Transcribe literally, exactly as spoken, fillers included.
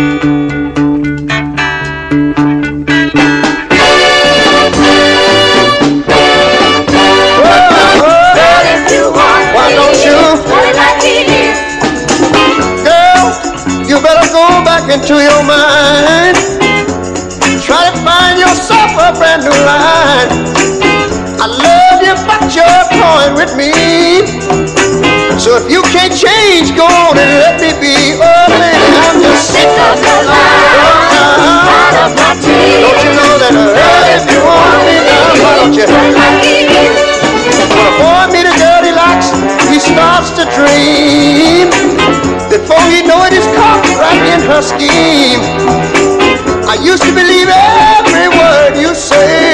Into your mind, try to find yourself a brand new line. I love you, but you're toying with me. So if you can't change, go on and let me be. Oh, baby, I'm just sick of your life. Out of my teeth. Don't you know that uh, if you want me now, why don't you? When a boy meet a girl he likes, he starts to dream. Before you know it, he's caught right in her scheme. I used to believe every word you say.